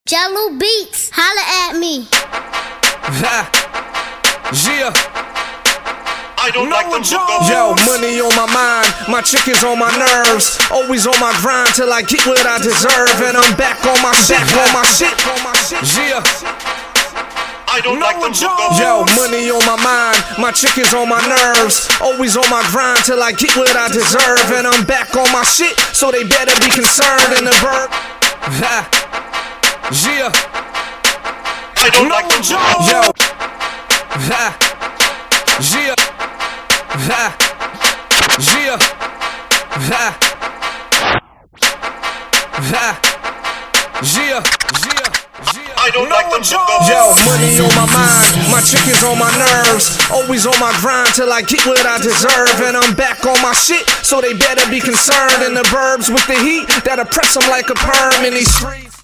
Jello Beats, holla at me. Yeah. I don't like them hookah. Yo, money on my mind, my chick is on my nerves. Always on my grind till I get what I deserve. And I'm back on my shit, Yeah. I don't like them hookah. Yo, money on my mind, my chick is on my nerves. Always on my grind till I get what I deserve. And I'm back on my shit, so they better be concerned in the verb. Yeah. I don't like them hookah. Yo. Yeah. Yeah. I don't like them hookah. Yo, money on my mind, my chick is on my nerves. Always on my grind till I get what I deserve. And I'm back on my shit, so they better be concerned in the burbs with the heat that'll press them like a perm in these streets.